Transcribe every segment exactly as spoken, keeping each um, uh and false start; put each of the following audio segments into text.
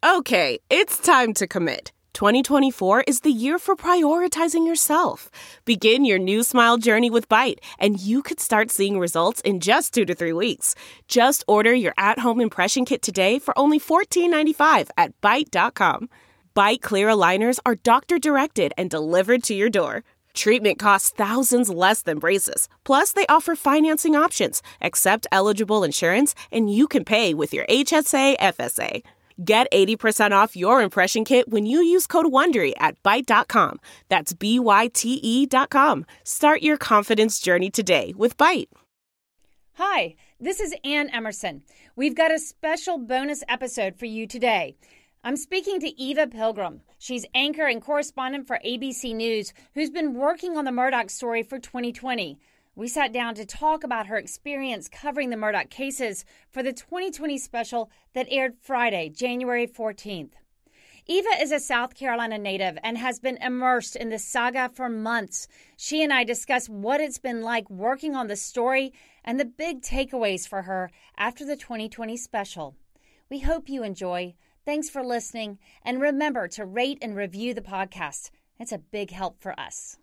Okay, it's time to commit. twenty twenty-four is the year for prioritizing yourself. Begin your new smile journey with Byte, and you could start seeing results in just two to three weeks. Just order your at-home impression kit today for only fourteen ninety-five at byte dot com. Byte clear aligners are doctor-directed and delivered to your door. Treatment costs thousands less than braces. Plus, they offer financing options, accept eligible insurance, and you can pay with your H S A F S A. Get eighty percent off your impression kit when you use code WONDERY at byte dot com. That's B Y T E dot com. Start your confidence journey today with Byte. Hi, this is Ann Emerson. We've got a special bonus episode for you today. I'm speaking to Eva Pilgrim. She's anchor and correspondent for A B C News, who's been working on the Murdaugh story for twenty twenty. We sat down to talk about her experience covering the Murdaugh cases for the twenty twenty special that aired Friday, January fourteenth. Eva is a South Carolina native and has been immersed in the saga for months. She and I discuss what it's been like working on the story and the big takeaways for her after the twenty twenty special. We hope you enjoy. Thanks for listening, and remember to rate and review the podcast. It's a big help for us.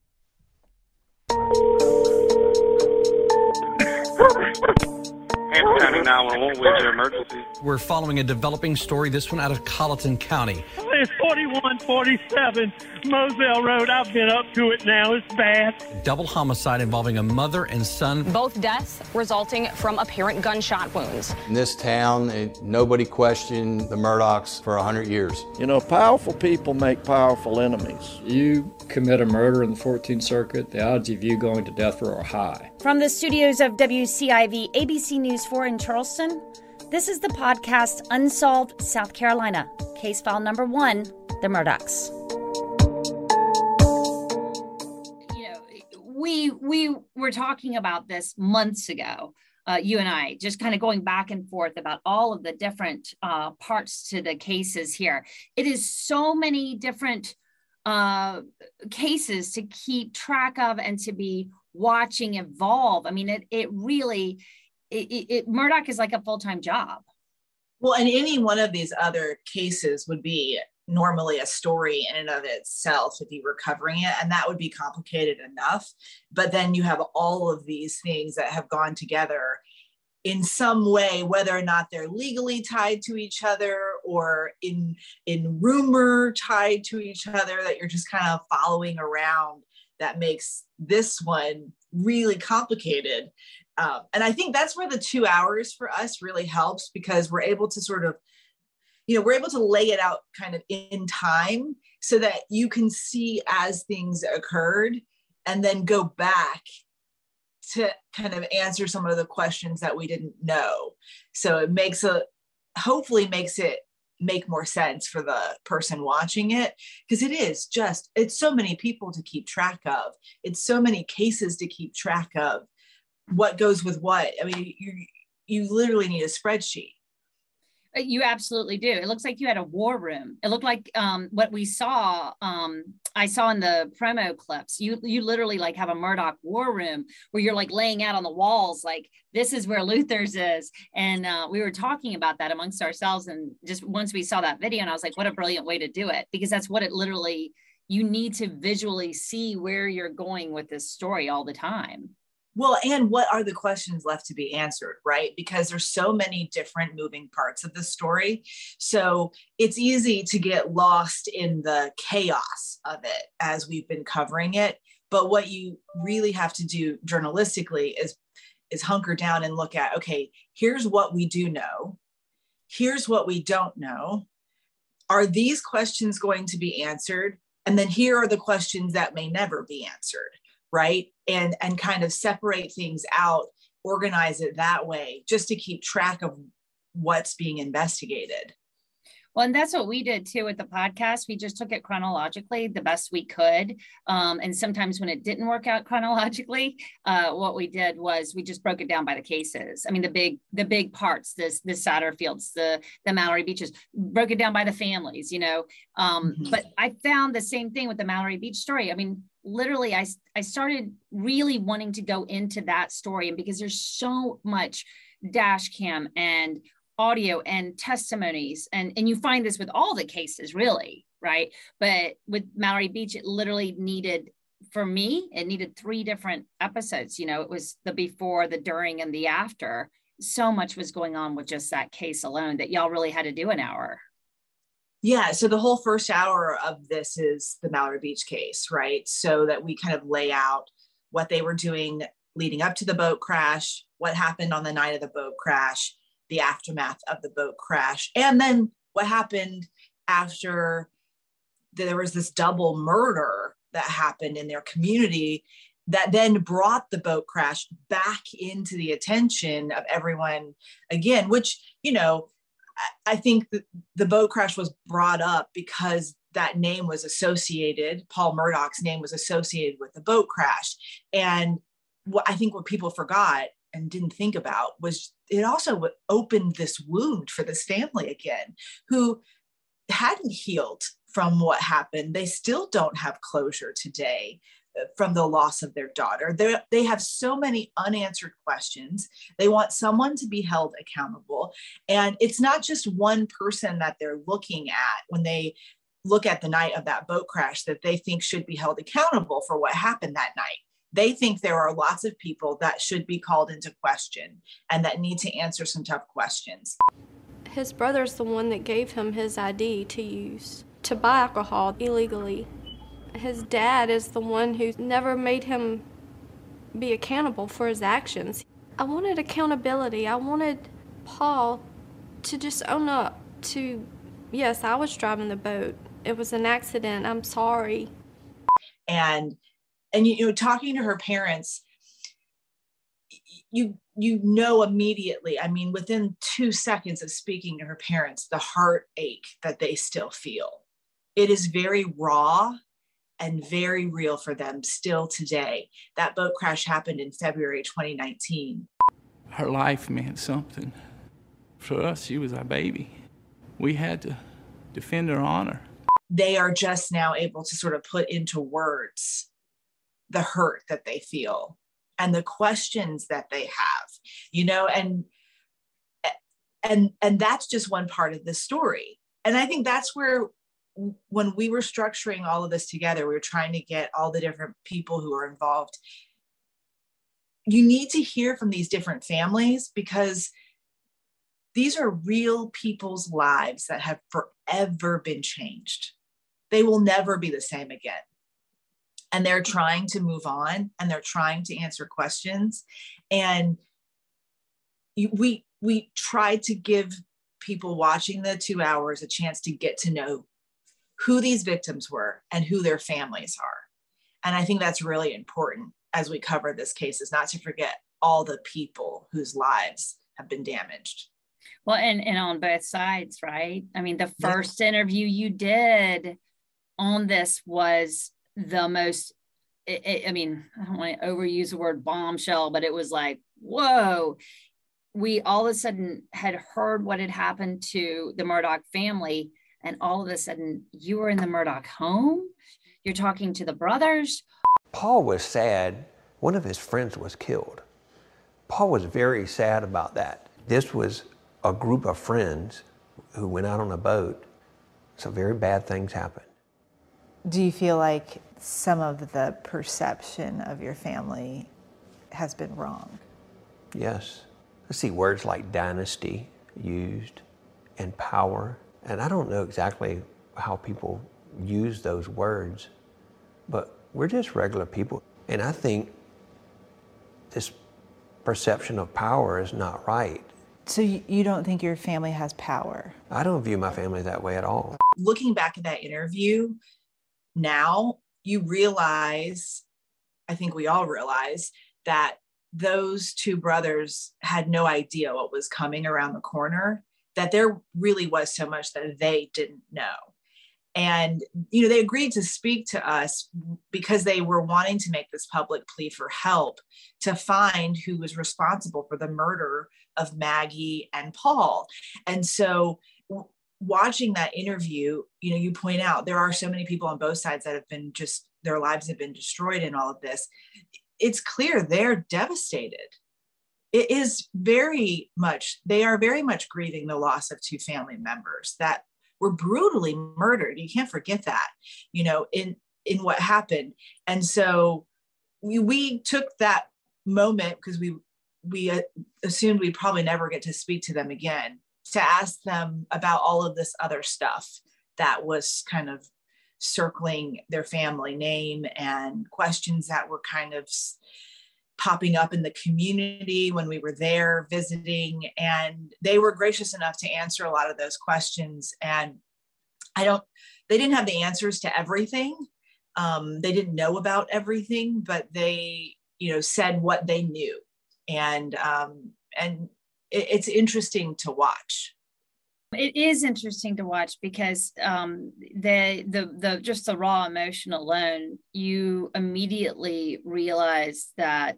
Hampton County nine one one, where's your emergency? We're following a developing story, this one out of Colleton County. It's forty-one forty-seven Moselle Road. I've been up to it now. It's bad. Double homicide involving a mother and son. Both deaths resulting from apparent gunshot wounds. In this town, it, nobody questioned the Murdaughs for one hundred years. You know, powerful people make powerful enemies. You commit a murder in the fourteenth Circuit, the odds of you going to death row are high. From the studios of W C I V A B C News four in Charleston, this is the podcast Unsolved South Carolina. Case file number one, the Murdaughs. You know, we we were talking about this months ago, uh, you and I, just kind of going back and forth about all of the different uh, parts to the cases here. It is so many different uh, cases to keep track of and to be watching evolve. I mean, it it really, it, it Murdaugh is like a full-time job. Well, and any one of these other cases would be normally a story in and of itself if you were covering it, and that would be complicated enough. But then you have all of these things that have gone together in some way, whether or not they're legally tied to each other or in, in rumor tied to each other, that you're just kind of following around. That makes this one really complicated. Um, and I think that's where the two hours for us really helps, because we're able to sort of, you know, we're able to lay it out kind of in time so that you can see as things occurred and then go back to kind of answer some of the questions that we didn't know. So it makes a, hopefully makes it make more sense for the person watching it, because it is just, it's so many people to keep track of. It's so many cases to keep track of. What goes with what? I mean, you you literally need a spreadsheet. You absolutely do. It looks like you had a war room. It looked like um, what we saw, um, I saw in the promo clips, you you literally like have a Murdaugh war room where you're like laying out on the walls, like this is where Luther's is. And uh, we were talking about that amongst ourselves. And just once we saw that video, and I was like, what a brilliant way to do it, because that's what it literally, you need to visually see where you're going with this story all the time. Well, and what are the questions left to be answered, right? Because there's so many different moving parts of the story. So it's easy to get lost in the chaos of it as we've been covering it. But what you really have to do journalistically is, is hunker down and look at, okay, here's what we do know. Here's what we don't know. Are these questions going to be answered? And then here are the questions that may never be answered. Right. And, and kind of separate things out, organize it that way, just to keep track of what's being investigated. Well, and that's what we did too with the podcast. We just took it chronologically the best we could. Um, and sometimes when it didn't work out chronologically, uh, what we did was we just broke it down by the cases. I mean, the big, the big parts, this, the Satterfields, the, the Mallory Beaches, broke it down by the families, you know. Um, mm-hmm. But I found the same thing with the Mallory Beach story. I mean, literally, I, I started really wanting to go into that story, and because there's so much dash cam and audio and testimonies, and, and you find this with all the cases, really, right? But with Mallory Beach, it literally needed, for me, it needed three different episodes. You know, it was the before, the during, and the after. So much was going on with just that case alone that y'all really had to do an hour. Yeah. So the whole first hour of this is the Mallory Beach case, right? So that we kind of lay out what they were doing leading up to the boat crash, what happened on the night of the boat crash, the aftermath of the boat crash, and then what happened after there was this double murder that happened in their community that then brought the boat crash back into the attention of everyone again, which, you know, I think the, the boat crash was brought up because that name was associated, Paul Murdaugh's name was associated with the boat crash. And what I think what people forgot and didn't think about was it also opened this wound for this family again, who hadn't healed from what happened. They still don't have closure today from the loss of their daughter. They they have so many unanswered questions. They want someone to be held accountable. And it's not just one person that they're looking at when they look at the night of that boat crash that they think should be held accountable for what happened that night. They think there are lots of people that should be called into question and that need to answer some tough questions. His brother's the one that gave him his I D to use to buy alcohol illegally. His dad is the one who never made him be accountable for his actions. I wanted accountability. I wanted Paul to just own up to, yes, I was driving the boat. It was an accident. I'm sorry. And, and you know, talking to her parents, you, you know immediately, I mean, within two seconds of speaking to her parents, the heartache that they still feel. It is very raw and very real for them still today. That boat crash happened in February twenty nineteen. Her life meant something. For us, she was our baby. We had to defend her honor. They are just now able to sort of put into words the hurt that they feel and the questions that they have, you know, and and and that's just one part of the story. And I think that's where, when we were structuring all of this together, we were trying to get all the different people who are involved. You need to hear from these different families because these are real people's lives that have forever been changed. They will never be the same again. And they're trying to move on and they're trying to answer questions. And we, we tried to give people watching the two hours a chance to get to know who these victims were and who their families are. And I think that's really important as we cover this case, is not to forget all the people whose lives have been damaged. Well, and, and on both sides, right? I mean, the first yeah. interview you did on this was the most, it, it, I mean, I don't want to overuse the word bombshell, but it was like, whoa. We all of a sudden had heard what had happened to the Murdaugh family. And all of a sudden, you were in the Murdaugh home. You're talking to the brothers. Paul was sad. One of his friends was killed. Paul was very sad about that. This was a group of friends who went out on a boat. So very bad things happened. Do you feel like some of the perception of your family has been wrong? Yes. I see words like dynasty used and power. And I don't know exactly how people use those words, but we're just regular people. And I think this perception of power is not right. So you don't think your family has power? I don't view my family that way at all. Looking back at that interview now, you realize, I think we all realize, that those two brothers had no idea what was coming around the corner, that there really was so much that they didn't know. And, you know, they agreed to speak to us because they were wanting to make this public plea for help to find who was responsible for the murder of Maggie and Paul. And so w- watching that interview, you know, you point out there are so many people on both sides that have been just, their lives have been destroyed in all of this. It's clear they're devastated. it is very much, they are very much grieving the loss of two family members that were brutally murdered. You can't forget that, you know, in, in what happened. And so we, we took that moment because we, we uh, assumed we'd probably never get to speak to them again, to ask them about all of this other stuff that was kind of circling their family name and questions that were kind of popping up in the community when we were there visiting. And they were gracious enough to answer a lot of those questions. And I don't, they didn't have the answers to everything. Um, they didn't know about everything, but they, you know, said what they knew. And, um, and it, it's interesting to watch. It is interesting to watch because um, the the the just the raw emotion alone, you immediately realize that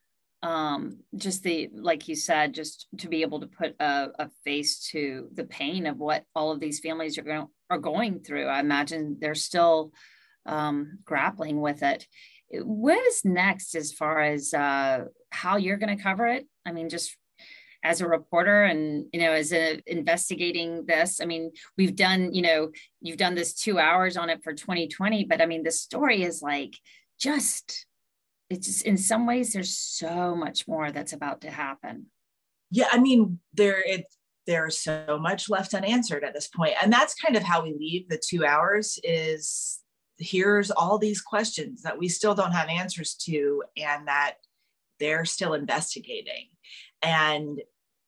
um, just the, like you said, just to be able to put a, a face to the pain of what all of these families are going are going through. I imagine they're still um, grappling with it. What is next as far as uh, how you're going to cover it? I mean, just as a reporter and, you know, as a investigating this, I mean, we've done, you know, you've done this two hours on it for twenty twenty, but I mean, the story is like, just, it's just, in some ways, there's so much more that's about to happen. Yeah. I mean, there, it, there's so much left unanswered at this point. And that's kind of how we leave the two hours is here's all these questions that we still don't have answers to and that they're still investigating. And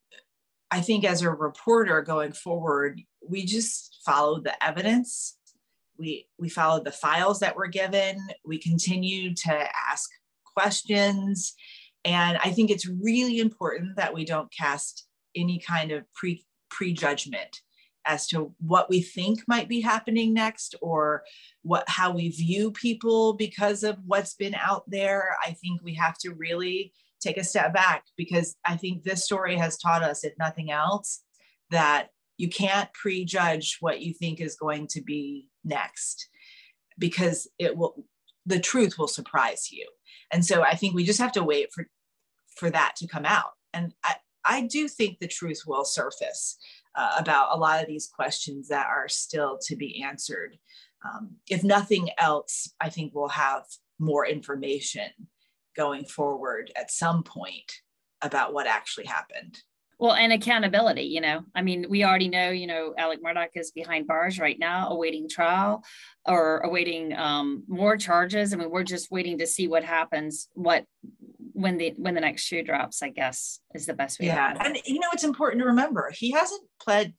I think as a reporter going forward, we just followed the evidence. We, we followed the files that were given. We continue to ask questions. And I think it's really important that we don't cast any kind of pre, prejudgment as to what we think might be happening next or what, how we view people because of what's been out there. I think we have to really take a step back because I think this story has taught us, if nothing else, that you can't prejudge what you think is going to be next because it will, the truth will surprise you. And so I think we just have to wait for, for that to come out. And I, I do think the truth will surface uh, about a lot of these questions that are still to be answered. Um, if nothing else, I think we'll have more information going forward at some point about what actually happened. Well, and accountability, you know, I mean, we already know, you know, Alec Murdaugh is behind bars right now, awaiting trial or awaiting um, more charges. I mean, we're just waiting to see what happens, what, when the, when the next shoe drops, I guess is the best way. Yeah. And, you know, it's important to remember, he hasn't pled,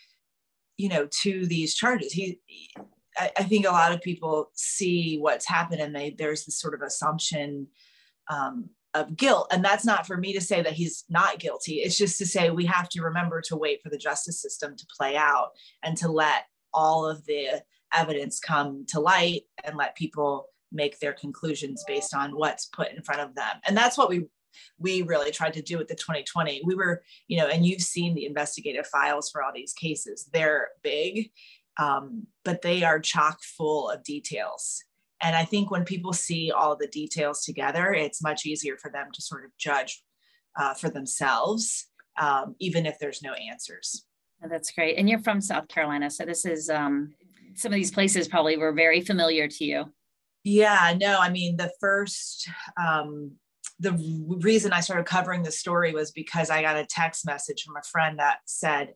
you know, to these charges. He, I, I think a lot of people see what's happened and they, there's this sort of assumption um, of guilt. And that's not for me to say that he's not guilty. It's just to say we have to remember to wait for the justice system to play out and to let all of the evidence come to light and let people make their conclusions based on what's put in front of them. And that's what we we really tried to do with the twenty twenty. We were, you know, and you've seen the investigative files for all these cases. They're big, um, but they are chock full of details. And I think when people see all the details together, it's much easier for them to sort of judge uh, for themselves, um, even if there's no answers. Oh, that's great. And you're from South Carolina. So this is, um, some of these places probably were very familiar to you. Yeah, no, I mean, the first, um, the reason I started covering the story was because I got a text message from a friend that said,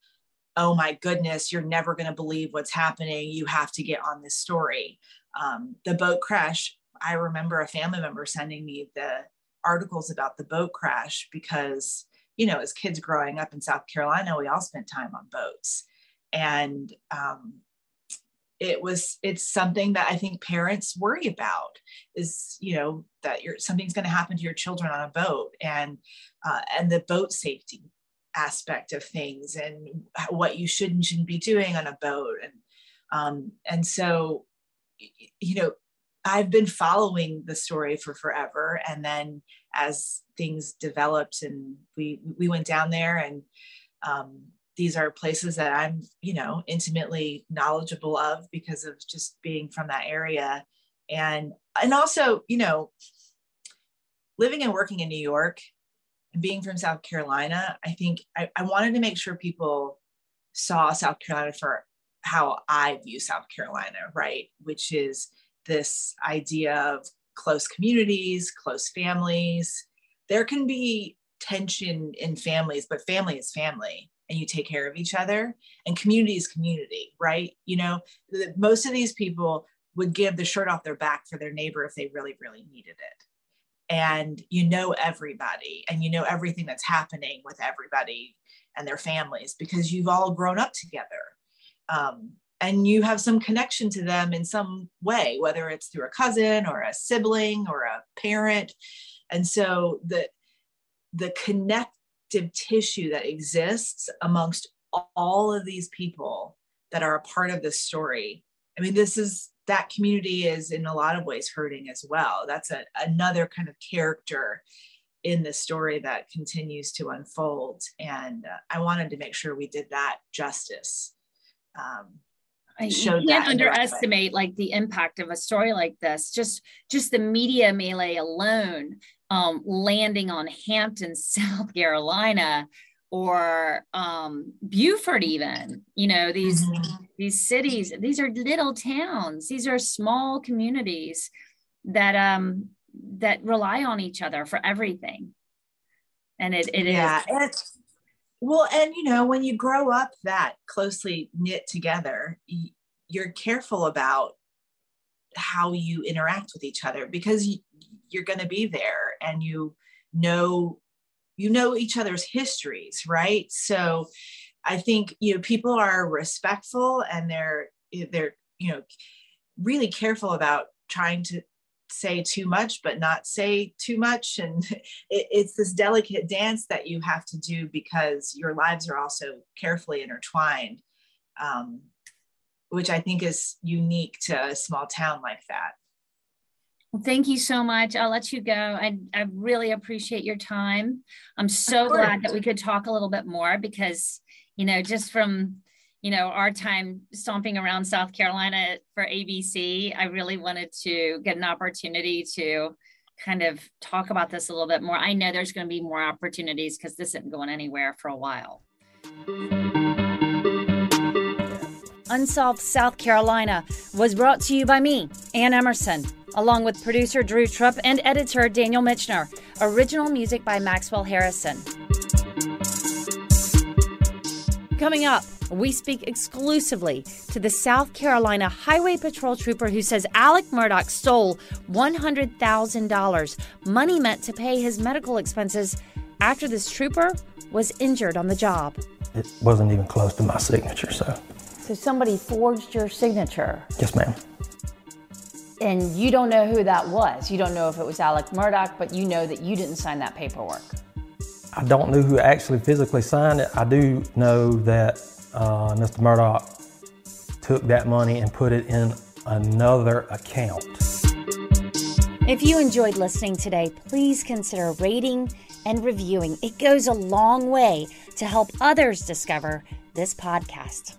oh my goodness, you're never going to believe what's happening. You have to get on this story. Um, the boat crash, I remember a family member sending me the articles about the boat crash because, you know, as kids growing up in South Carolina, we all spent time on boats. And um, it was, it's something that I think parents worry about is, you know, that you're, something's going to happen to your children on a boat and, uh, and the boat safety aspect of things and what you should and shouldn't be doing on a boat. And, um, and so, you know, I've been following the story for forever. And then as things developed and we, we went down there and um, these are places that I'm, you know, intimately knowledgeable of because of just being from that area. And, and also, you know, living and working in New York, being from South Carolina, I think I, I wanted to make sure people saw South Carolina for how I view South Carolina, right? Which is this idea of close communities, close families. There can be tension in families, but family is family, and you take care of each other, and community is community, right? You know, the, most of these people would give the shirt off their back for their neighbor if they really, really needed it. And you know everybody, and you know everything that's happening with everybody and their families because you've all grown up together. Um, and you have some connection to them in some way, whether it's through a cousin or a sibling or a parent. And so the, the connective tissue that exists amongst all of these people that are a part of this story. I mean, this is, that community is in a lot of ways hurting as well. That's a, another kind of character in the story that continues to unfold. And uh, I wanted to make sure we did that justice. Um, you can't underestimate like the impact of a story like this. Just, just the media melee alone, um, landing on Hampton, South Carolina, or um, Beaufort, even, you know, these, mm-hmm. these cities, these are little towns. These are small communities that, um, that rely on each other for everything. And it, it yeah, is. It's, well, and you know, when you grow up that closely knit together, you're careful about how you interact with each other because you're going to be there and you know, you know each other's histories, right? So I think, you know, people are respectful and they're, they're, you know, really careful about trying to say too much, but not say too much. And it, it's this delicate dance that you have to do because your lives are also carefully intertwined, um, which I think is unique to a small town like that. Well, thank you so much. I'll let you go. I, I really appreciate your time. I'm so glad that we could talk a little bit more because, you know, just from, you know, our time stomping around South Carolina for A B C, I really wanted to get an opportunity to kind of talk about this a little bit more. I know there's going to be more opportunities because this isn't going anywhere for a while. Unsolved South Carolina was brought to you by me, Ann Emerson, along with producer Drew Trupp and editor Daniel Michener. Original music by Maxwell Harrison. Coming up, we speak exclusively to the South Carolina Highway Patrol trooper who says Alec Murdaugh stole one hundred thousand dollars, money meant to pay his medical expenses after this trooper was injured on the job. It wasn't even close to my signature, so... So somebody forged your signature. Yes, ma'am. And you don't know who that was. You don't know if it was Alec Murdaugh, but you know that you didn't sign that paperwork. I don't know who actually physically signed it. I do know that uh, Mister Murdaugh took that money and put it in another account. If you enjoyed listening today, please consider rating and reviewing. It goes a long way to help others discover this podcast.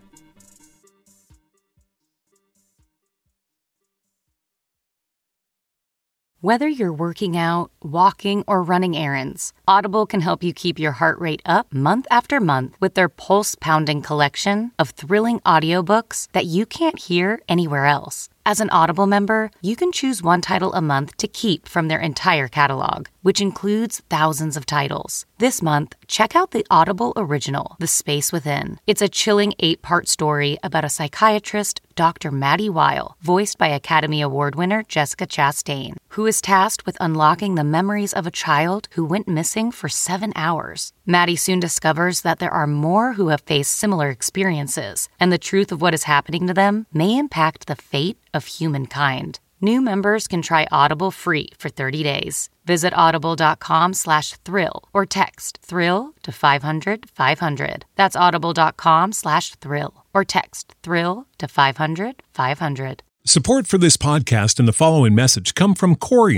Whether you're working out, walking, or running errands, Audible can help you keep your heart rate up month after month with their pulse-pounding collection of thrilling audiobooks that you can't hear anywhere else. As an Audible member, you can choose one title a month to keep from their entire catalog, which includes thousands of titles. This month, check out the Audible original, The Space Within. It's a chilling eight-part story about a psychiatrist, Doctor Maddie Weil, voiced by Academy Award winner Jessica Chastain, who is tasked with unlocking the memories of a child who went missing for seven hours. Maddie soon discovers that there are more who have faced similar experiences, and the truth of what is happening to them may impact the fate of humankind. New members can try Audible free for thirty days. Visit audible.com slash thrill or text thrill to five hundred five hundred. That's audible.com slash thrill or text thrill to five hundred five hundred. Support for this podcast and the following message come from Corient.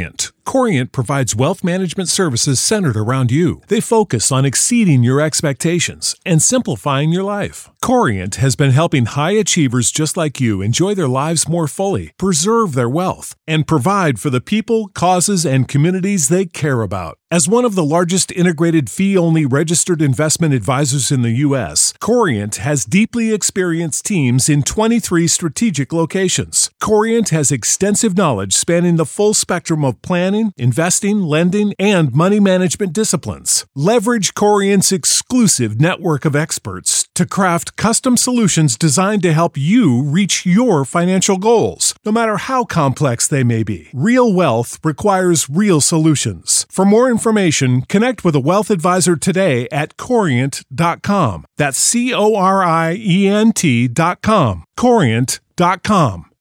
Corient provides wealth management services centered around you. They focus on exceeding your expectations and simplifying your life. Corient has been helping high achievers just like you enjoy their lives more fully, preserve their wealth, and provide for the people, causes, and communities they care about. As one of the largest integrated fee-only registered investment advisors in the U S, Corient has deeply experienced teams in twenty-three strategic locations. Corient has extensive knowledge spanning the full spectrum of planning, investing, lending, and money management disciplines. Leverage Corient's exclusive network of experts to craft custom solutions designed to help you reach your financial goals, no matter how complex they may be. Real wealth requires real solutions. For more information, connect with a wealth advisor today at corient dot com. That's C O R I E N T dot com. corient dot com.